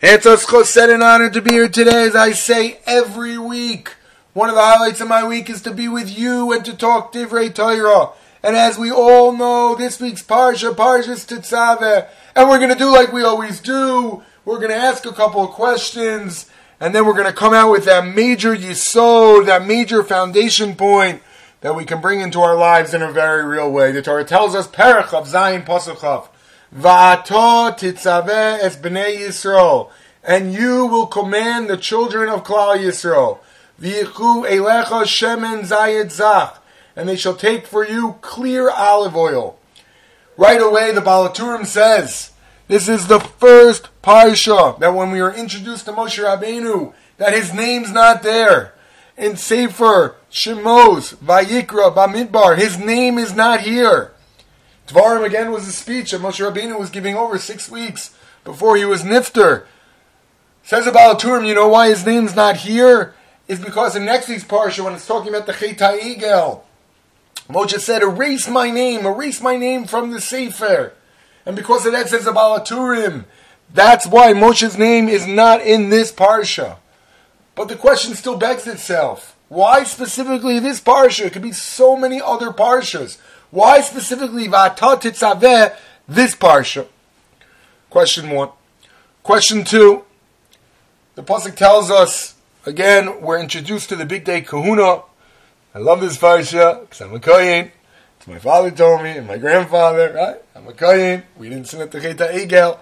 It's a chesed and honor to be here today, as I say every week. One of the highlights of my week is to be with you and to talk Divrei Torah. And as we all know, this week's Parsha, Parshas Tetzaveh, and we're going to do like we always do. We're going to ask a couple of questions, and then we're going to come out with that major yesod, that major foundation point that we can bring into our lives in a very real way. The Torah tells us, Perach of Zayin Pasuk Chaf, Va'ato titzaveh es bnei Yisrael, and you will command the children of Klal Yisrael, V'yichu elecha shemen zayit zach, and they shall take for you clear olive oil. Right away, the Baal HaTurim says, this is the first parsha that when we were introduced to Moshe Rabbeinu, that his name's not there. In Sefer Shemos, Vayikra, Bamidbar, his name is not here. Dvarim again was a speech that Moshe Rabbeinu was giving over 6 weeks before he was nifter. Says about Turim, you know why his name's not here? It's because in next week's parsha, when it's talking about the Chet HaEgel, Moshe said, erase my name from the Sefer. And because of that, says about Turim, that's why Moshe's name is not in this parsha. But the question still begs itself. Why specifically this parsha? It could be so many other parshas. Why specifically Va'ata Tetzaveh, this parsha? Question 1. Question 2. The pasuk tells us, again, we're introduced to the big day kahuna. I love this parsha because I'm a kohen. It's my father told me and my grandfather, right? I'm a kohen. We didn't sin at the Chet HaEgel.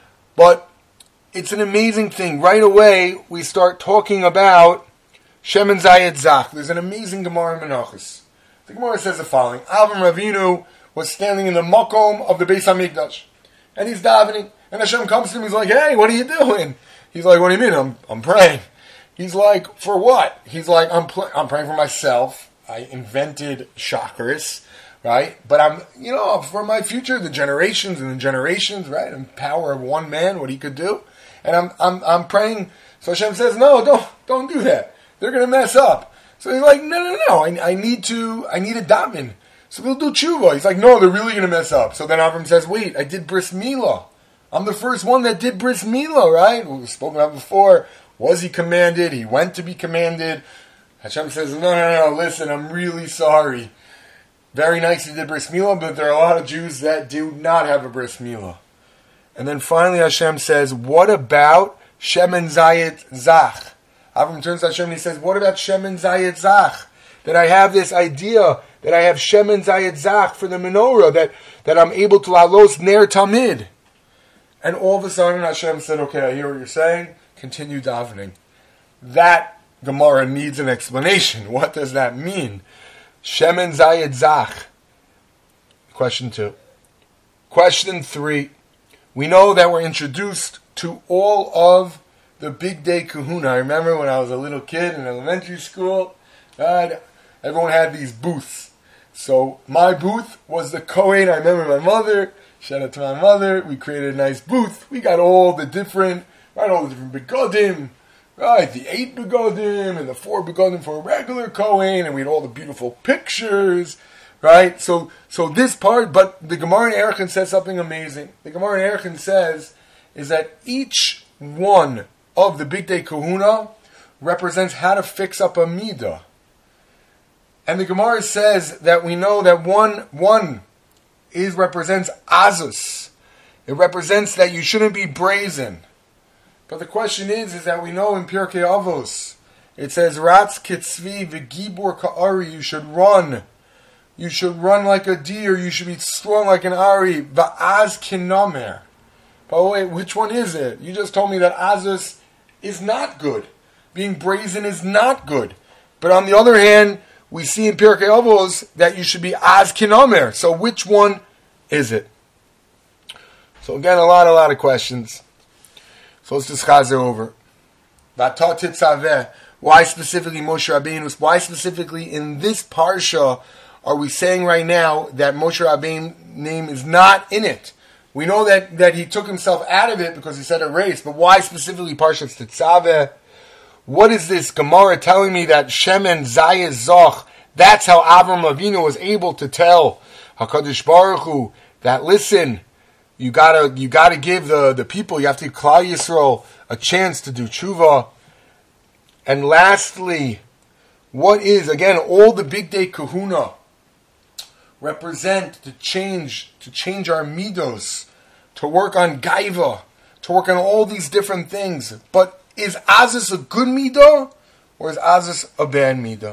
But it's an amazing thing. Right away, we start talking about Shemen Zayit Zach. There's an amazing Gemara in Menachos. The Gemara says the following. Avram Avinu was standing in the makom of the Beis HaMikdash. And he's davening. And Hashem comes to him. He's like, hey, what are you doing? He's like, what do you mean? I'm praying. He's like, for what? He's like, I'm praying for myself. I invented chakras, right? But I'm for my future, the generations and the generations, right? And power of one man, what he could do. And I'm praying. So Hashem says, no, don't do that. They're going to mess up. So he's like, no. I need a daven. So they'll do tshuva. He's like, no, they're really going to mess up. So then Avram says, wait, I did bris milah. I'm the first one that did bris milah, right? We've spoken about before. Was he commanded? He went to be commanded. Hashem says, no, listen, I'm really sorry. Very nice you did bris milah, but there are a lot of Jews that do not have a bris milah. And then finally Hashem says, what about Shemen Zayit Zach? Avram turns to Hashem and he says, what about Shemen Zayit Zach? That I have this idea that I have Shemen Zayit Zach for the menorah, that I'm able to lalos ner tamid. And all of a sudden Hashem said, okay, I hear what you're saying. Continue davening. That Gemara needs an explanation. What does that mean? Shemen Zayit Zach. Question 2. Question 3. We know that we're introduced to all of the big day kahuna. I remember when I was a little kid in elementary school, everyone had these booths. So my booth was the Kohen. I remember my mother. Shout out to my mother. We created a nice booth. We got all the different begodim, right? The 8 begodim and the 4 begodim for a regular Kohen, and we had all the beautiful pictures, right? So this part, but the Gemara in Erechim says something amazing. The Gemara in Erechim says is that each one of the big day kahuna represents how to fix up a midah. And the Gemara says that we know that one represents azus. It represents that you shouldn't be brazen. But the question is that we know in Pirkei Avos, it says, Ratz kitzvi v'gibor ka'ari, you should run. You should run like a deer. You should be strong like an ari. Va'az kinamer. But wait, which one is it? You just told me that azus is not good. Being brazen is not good. But on the other hand, we see in Pirkei Avos that you should be az kinamer. So which one is it? So again, a lot of questions. So let's discuss it over. Va'ata Tetzaveh. Why specifically Moshe Rabbeinu? Why specifically in this parsha are we saying right now that Moshe Rabbeinu's name is not in it? We know that he took himself out of it because he said erase, but why specifically Parshas Tetzaveh? What is this Gemara telling me that Shemen Zayit Zach? That's how Avram Avinu was able to tell HaKadosh Baruch Hu that, listen, You gotta give the people, you have to give Klal Yisrael a chance to do tshuva. And lastly, what is, again, all the big day kahuna represent to change our midos, to work on gaiva, to work on all these different things. But is azus a good midah, or is azus a bad midah?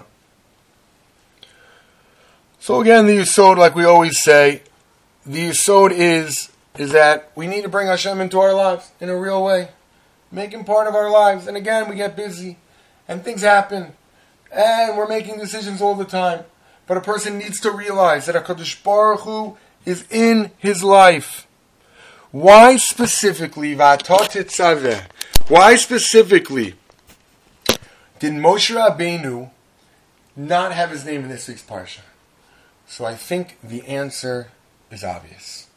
So again, the yesod, like we always say, the yesod is that we need to bring Hashem into our lives in a real way. Make Him part of our lives. And again, we get busy, and things happen, and we're making decisions all the time. But a person needs to realize that HaKadosh Baruch Hu is in his life. Why specifically, why specifically did Moshe Rabbeinu not have his name in this week's parsha? So I think the answer is obvious.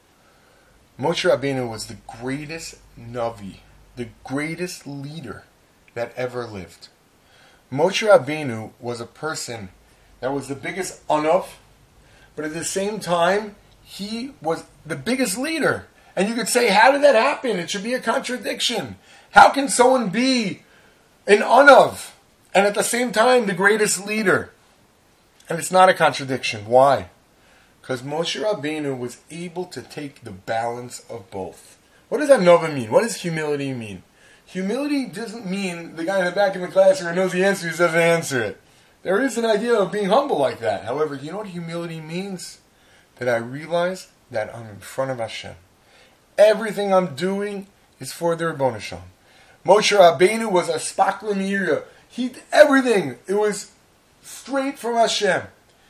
Moshe Rabbeinu was the greatest Navi, the greatest leader that ever lived. Moshe Rabbeinu was a person that was the biggest anav, but at the same time, he was the biggest leader. And you could say, how did that happen? It should be a contradiction. How can someone be an anav and at the same time the greatest leader? And it's not a contradiction. Why? Because Moshe Rabbeinu was able to take the balance of both. What does that nova mean? What does humility mean? Humility doesn't mean the guy in the back of the class who knows the answer, he doesn't answer it. There is an idea of being humble like that. However, you know what humility means? That I realize that I'm in front of Hashem. Everything I'm doing is for the Rebbeinu Shalom. Moshe Rabbeinu was a spakla meira. He did everything. It was straight from Hashem.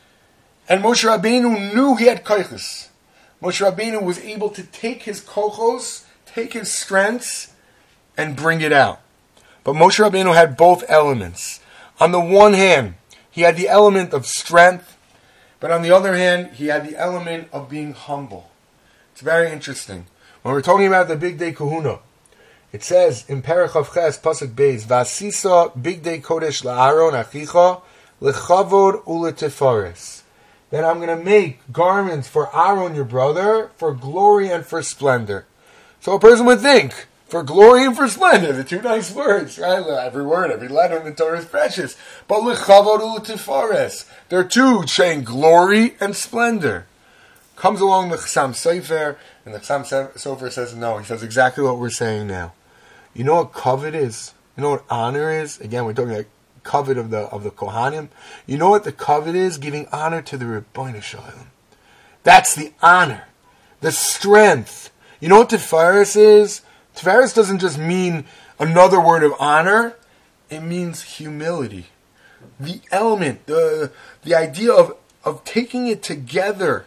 And Moshe Rabbeinu knew he had koiches. Moshe Rabbeinu was able to take his kochos, take his strengths, and bring it out. But Moshe Rabbeinu had both elements. On the one hand, he had the element of strength, but on the other hand, he had the element of being humble. It's very interesting. When we're talking about the Big Day Kahuna, it says in Perek of Ches, Pasuk Beis, Vasisa Big Day Kodesh LaAaron Achicha Lechavod Uletefares. Then I'm going to make garments for Aaron, your brother, for glory and for splendor. So a person would think, for glory and for splendor, the two nice words, right? Every word, every letter in the Torah is precious. But Lechavod Uletefares, there are two saying glory and splendor. Comes along the Chassam Sofer, and the Chassam Sofer says no. He says exactly what we're saying now. You know what kavod is? You know what honor is? Again, we're talking about kavod of the Kohanim. You know what the kavod is? Giving honor to the Rebbeinu Shalom. That's the honor, the strength. You know what Tiferes is? Tiferes doesn't just mean another word of honor. It means humility. The element, the idea of taking it together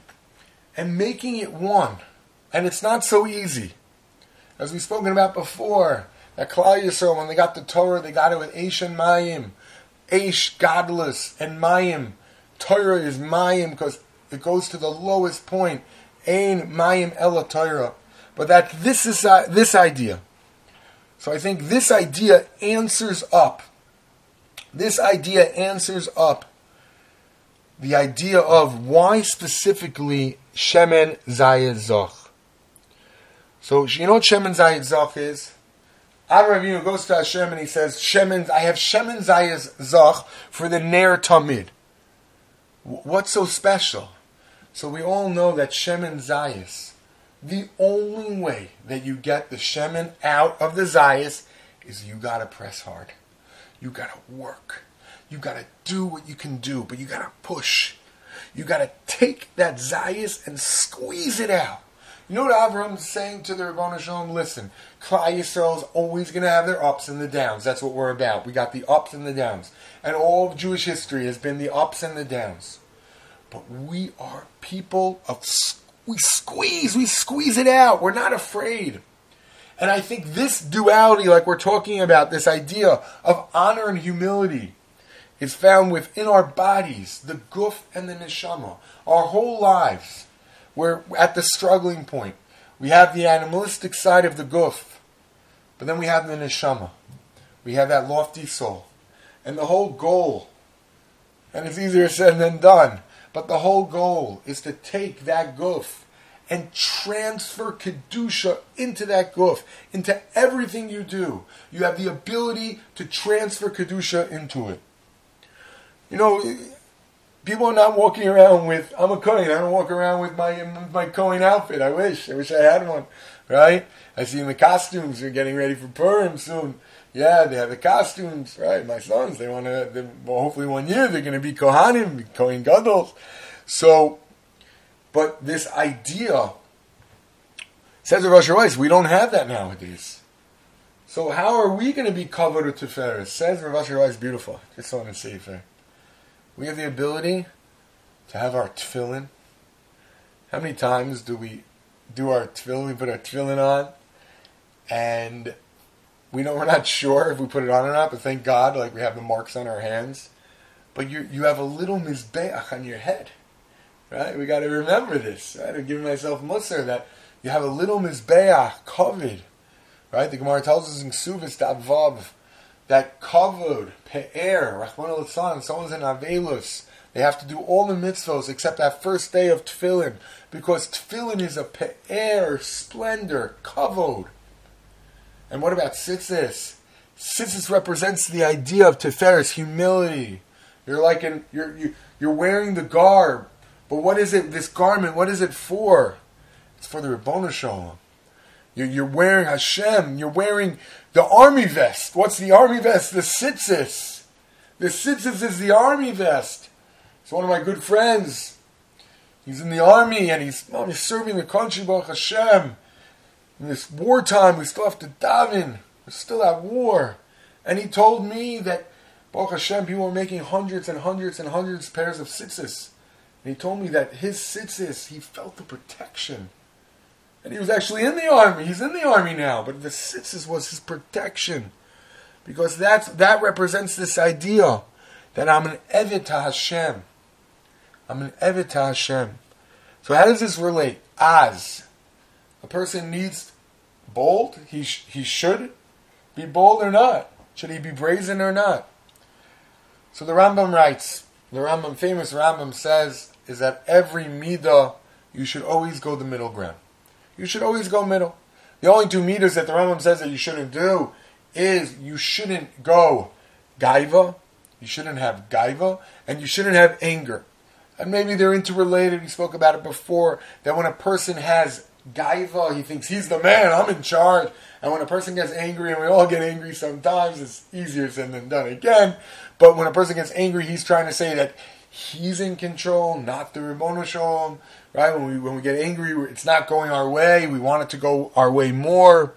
and making it one. And it's not so easy. As we've spoken about before, that Klal Yisrael, when they got the Torah, they got it with Eish and Mayim. Eish, godless, and Mayim. Torah is Mayim because it goes to the lowest point. Ein Mayim Ela Torah. But that this is this idea. So I think this idea answers up. This idea answers up the idea of why specifically Shemen Zayed Zoch. So you know what Shemen Zayed Zoch is? Avraham Avinu goes to Hashem and he says, I have Shemen Zayed Zoch for the Ner Tamid. What's so special? So we all know that Shemen Zayis, the only way that you get the Shemen out of the Zayis is you gotta press hard. You gotta work. You gotta do what you can do, but you gotta push. You gotta take that Zayis and squeeze it out. You know what Avram's saying to the Rebbeinu Shalom? Listen, Klal Yisrael is always going to have their ups and the downs. That's what we're about. We got the ups and the downs. And all of Jewish history has been the ups and the downs. But we are people of... We squeeze it out. We're not afraid. And I think this duality, like we're talking about, this idea of honor and humility, is found within our bodies, the guf and the neshama, our whole lives. We're at the struggling point. We have the animalistic side of the guf, but then we have the neshama. We have that lofty soul. And the whole goal, and it's easier said than done, but the whole goal is to take that guf and transfer Kedusha into that guf, into everything you do. You have the ability to transfer Kedusha into it. You know, people are not walking around with, I'm a Kohen, I don't walk around with my Kohen outfit. I wish I had one, right? I see the costumes, they're getting ready for Purim soon. Yeah, they have the costumes, right? My sons, they want to, well, hopefully one year they're going to be Kohanim, Kohen Gadol. So, but this idea, says the Rosh Hashanah, we don't have that nowadays. So how are we going to be covered with Tiferes? Says the Rosh Hashanah, beautiful. Just want to say it there. We have the ability to have our tefillin. How many times do we do our tefillin? We put our tefillin on, and we're not sure if we put it on or not, but thank God, like we have the marks on our hands. But you have a little mizbeach on your head, right? We got to remember this, right? I'm giving myself musar that you have a little mizbeach covered, right? The Gemara tells us in Ksuvos Daf Vav that covered pe'er, Rachmana litzlan, someone's in Avelus, they have to do all the mitzvos except that first day of tefillin, because tefillin is a pe'er, splendor, kavod. And what about tzitzis? Tzitzis represents the idea of Tiferes, humility. You're like you're wearing the garb, but what is it? This garment, what is it for? It's for the Ribbono Shel Olam. You're wearing Hashem. You're wearing the army vest. What's the army vest? The tzitzis. The tzitzis is the army vest. It's one of my good friends. He's in the army and he's serving the country, Baruch Hashem. In this wartime, we still have to daven. We're still at war. And he told me that, Baruch Hashem, people were making hundreds and hundreds and hundreds of pairs of tzitzis. And he told me that his tzitzis, he felt the protection. And he was actually in the army. He's in the army now. But the tzitzis was his protection. Because that represents this idea that I'm an eved to Hashem. I'm an eved to Hashem. So how does this relate? As a person needs bold, he should be bold or not. Should he be brazen or not? So the Rambam writes, famous Rambam says, is that every midah, you should always go the middle ground. You should always go middle. The only two midas that the Rambam says that you shouldn't do is you shouldn't go gaiva, you shouldn't have gaiva, and you shouldn't have anger. And maybe they're interrelated. We spoke about it before, that when a person has gaiva, he thinks he's the man, I'm in charge. And when a person gets angry, and we all get angry sometimes, it's easier said than done again. But when a person gets angry, he's trying to say that he's in control, not the Ribbono Shel Olam. Right? When we get angry, it's not going our way. We want it to go our way more.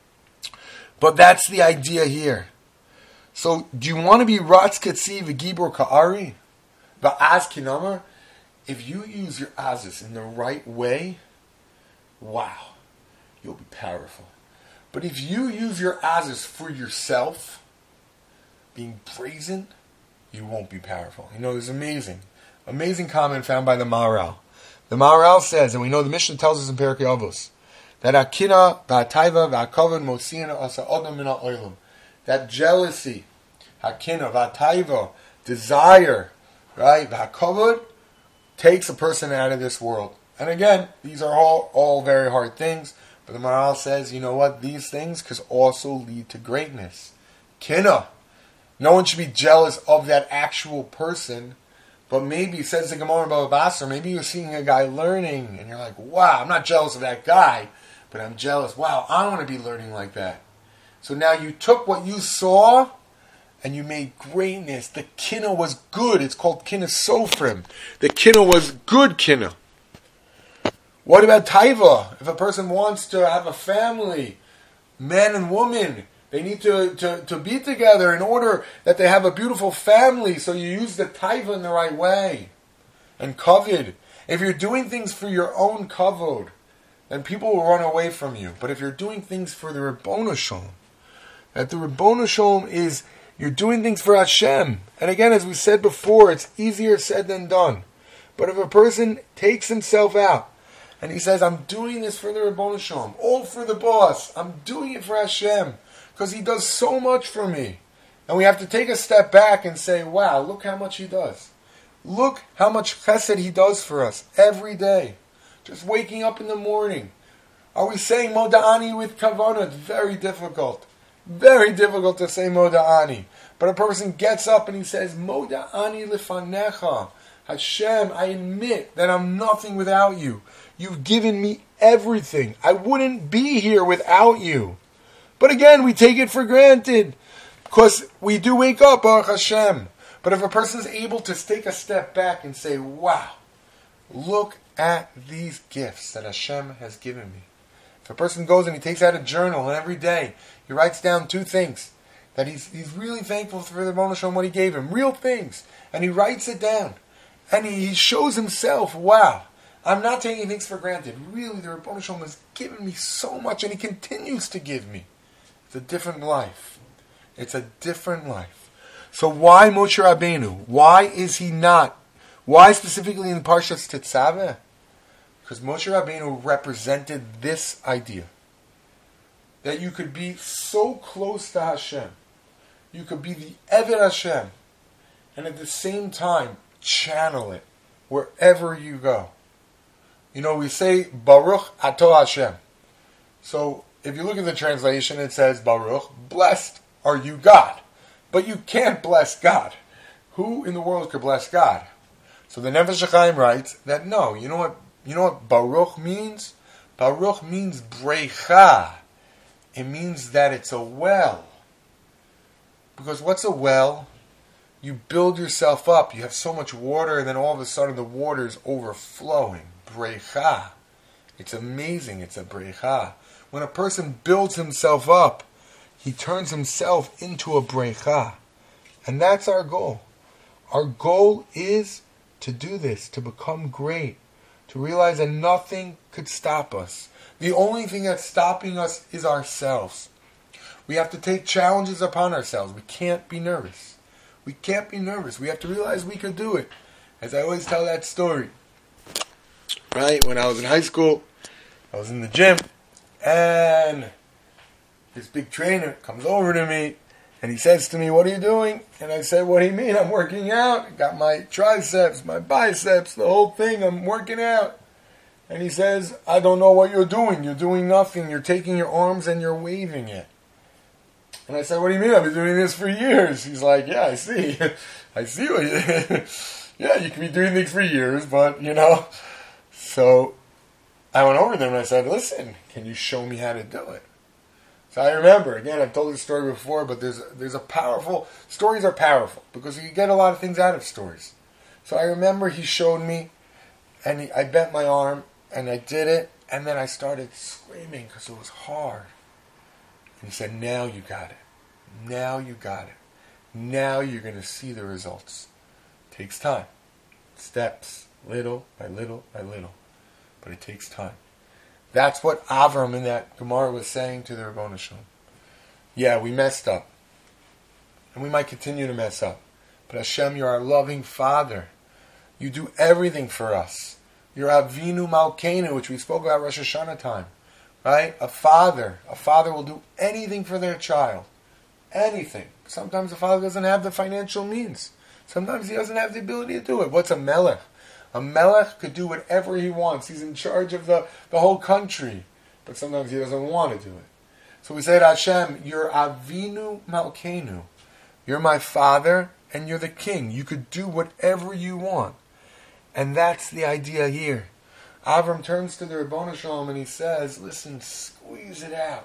But that's the idea here. So, do you want to be Ratz Katsi v'Gibor Ka'ari? V'az Kinamar? If you use your azis in the right way, wow, you'll be powerful. But if you use your azis for yourself, being brazen, you won't be powerful. You know, there's amazing comment found by the Maharal. The Maharal says, and we know the Mishnah tells us in Perkei Avos, that akina, v'ataiva, v'akavod, mosina, asa odom min ha'olam. That jealousy, hakina, v'ataiva, desire, right, v'akavod, takes a person out of this world. And again, these are all very hard things, but the Maharal says, you know what, these things could also lead to greatness. Kina. No one should be jealous of that actual person. But maybe, says the Gemara Baba Basra, maybe you're seeing a guy learning, and you're like, wow, I'm not jealous of that guy, but I'm jealous, wow, I want to be learning like that. So now you took what you saw, and you made greatness. The kinna was good. It's called kinna sofrim. The kinna was good kinna. What about taiva? If a person wants to have a family, man and woman, they need to be together in order that they have a beautiful family. So you use the taiva in the right way. And kavod. If you're doing things for your own kavod, then people will run away from you. But if you're doing things for the Ribbono Shel Olam, that the Ribbono Shel Olam is, you're doing things for Hashem. And again, as we said before, it's easier said than done. But if a person takes himself out, and he says, I'm doing this for the Ribbono Shel Olam, all for the boss, I'm doing it for Hashem, because he does so much for me. And we have to take a step back and say, wow, look how much he does. Look how much chesed he does for us every day. Just waking up in the morning. Are we saying Moda'ani with Kavanah? It's very difficult. Very difficult to say Moda'ani. But a person gets up and he says, Moda'ani lefanecha. Hashem, I admit that I'm nothing without you. You've given me everything. I wouldn't be here without you. But again, we take it for granted. Because we do wake up, Baruch Hashem. But if a person is able to take a step back and say, wow, look at these gifts that Hashem has given me. If a person goes and he takes out a journal and every day he writes down 2 things that he's really thankful for the Ribono Shel Olam what he gave him, real things, and he writes it down. And he shows himself, wow, I'm not taking things for granted. Really, the Ribono Shel Olam has given me so much, and he continues to give me. It's a different life. It's a different life. So why Moshe Rabbeinu? Why is he not? Why specifically in Parshas Tetzaveh? Because Moshe Rabbeinu represented this idea. That you could be so close to Hashem. You could be the Eved Hashem. And at the same time, channel it wherever you go. You know, we say Baruch Ato Hashem. So if you look at the translation, it says Baruch, blessed are you God. But you can't bless God. Who in the world could bless God? So the Nefesh HaChaim writes that no, you know what Baruch means? Baruch means brecha. It means that it's a well. Because what's a well? You build yourself up. You have so much water, and then all of a sudden the water is overflowing. Brecha. It's amazing. It's a brecha. When a person builds himself up, he turns himself into a brecha. And that's our goal. Our goal is to do this, to become great, to realize that nothing could stop us. The only thing that's stopping us is ourselves. We have to take challenges upon ourselves. We can't be nervous. We can't be nervous. We have to realize we could do it. As I always tell that story. Right? When I was in high school, I was in the gym, and this big trainer comes over to me, and he says to me, what are you doing? And I said, what do you mean? I'm working out. I got my triceps, my biceps, the whole thing. I'm working out. And he says, I don't know what you're doing. You're doing nothing. You're taking your arms and you're waving it. And I said, what do you mean? I've been doing this for years. He's like, yeah, I see. I see what you... Yeah, you can be doing things for years, but, you know. So I went over there and I said, listen, can you show me how to do it? So I remember, again, I've told this story before, but there's a powerful... Stories are powerful because you get a lot of things out of stories. So I remember he showed me, and I bent my arm, and I did it, and then I started screaming because it was hard. And he said, now you got it. Now you got it. Now you're going to see the results. It takes time. Steps, little by little by little. But it takes time. That's what Avram in that Gemara was saying to the Ribono Shel Olam. Yeah, we messed up. And we might continue to mess up. But Hashem, you're our loving Father. You do everything for us. You're Avinu Malkeinu, which we spoke about Rosh Hashanah time. Right? A father will do anything for their child. Anything. Sometimes the father doesn't have the financial means. Sometimes he doesn't have the ability to do it. What's a melech? A melech could do whatever he wants. He's in charge of the whole country. But sometimes he doesn't want to do it. So we say to Hashem, you're Avinu Malkeinu. You're my father and you're the king. You could do whatever you want. And that's the idea here. Avram turns to the Ribono Shel Olam and he says, listen, squeeze it out.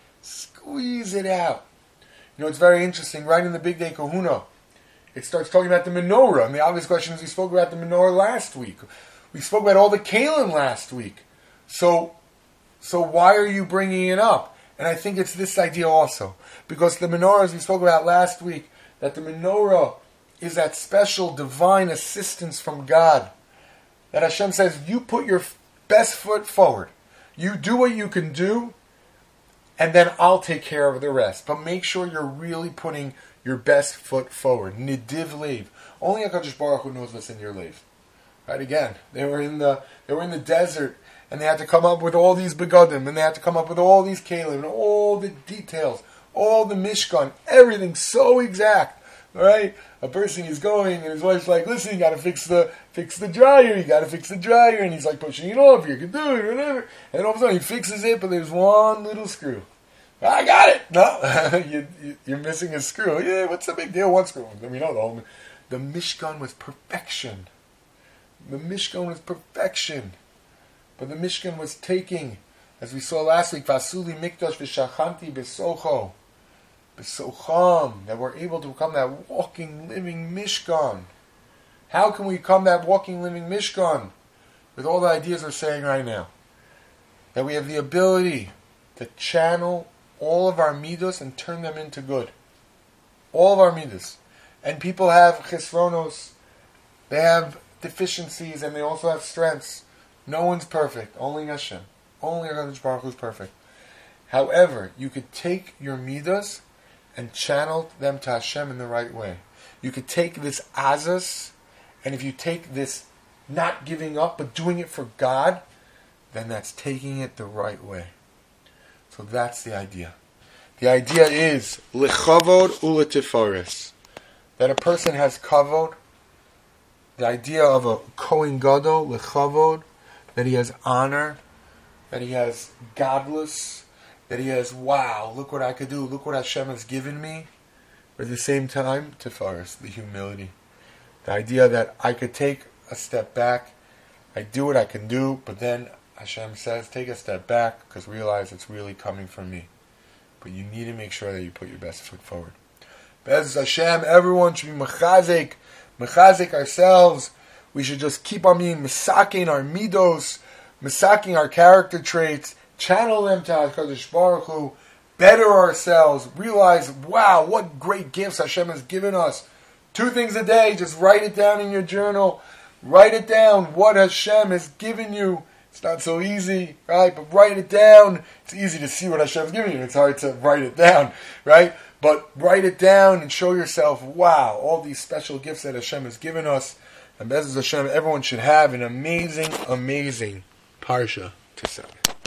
Squeeze it out. You know, it's very interesting. Right in the Big Day Kahuna, it starts talking about the menorah. And the obvious question is, we spoke about the menorah last week. We spoke about all the kalim last week. So why are you bringing it up? And I think it's this idea also. Because the menorah, as we spoke about last week, that the menorah is that special divine assistance from God. That Hashem says, you put your best foot forward. You do what you can do, and then I'll take care of the rest. But make sure you're really putting your best foot forward. Nidiv leiv. Only HaKadosh Baruch Hu knows what's in your leiv. Right, again, they were in the desert, and they had to come up with all these begadim, and they had to come up with all these kalim, and all the details, all the mishkan, everything so exact. All right, a person is going, and his wife's like, "Listen, you got to fix the dryer. You got to fix the dryer," and he's like pushing it off. You can do it, whatever. And all of a sudden, he fixes it, but there's one little screw. I got it. No, you're missing a screw. Yeah, what's the big deal? One screw. We know the Mishkan was perfection. The Mishkan was perfection, but the Mishkan was taking, as we saw last week, Vasuli Mikdash v'Shachanti Besocho. Besocham, that we're able to become that walking, living Mishkan. How can we become that walking, living Mishkan? With all the ideas we're saying right now. That we have the ability to channel all of our midos and turn them into good. All of our midos. And people have chesronos, they have deficiencies, and they also have strengths. No one's perfect, only Hashem. Only HaKadosh Baruch Hu is perfect. However, you could take your midos and channel them to Hashem in the right way. You could take this azas, and if you take this not giving up, but doing it for God, then that's taking it the right way. So that's the idea. The idea is lechavod uletifaris, that a person has kavod. The idea of a kohen gadol lechavod, that he has honor, that he has godless, that he has, wow, look what I could do, look what Hashem has given me. But at the same time, tifaris, the humility. The idea that I could take a step back, I do what I can do, but then Hashem says, take a step back, because realize it's really coming from me. But you need to make sure that you put your best foot forward. Bez Hashem, everyone should be mechazik ourselves. We should just keep on being misaking our midos, misaking our character traits, channel them to HaKadosh Baruch Hu, better ourselves, realize, wow, what great gifts Hashem has given us. 2 things a day, just write it down in your journal. Write it down, what Hashem has given you. It's not so easy, right? But write it down. It's easy to see what Hashem has given you. It's hard to write it down, right? But write it down and show yourself, wow, all these special gifts that Hashem has given us. And Bezos Hashem, everyone should have an amazing, amazing Parsha to celebrate.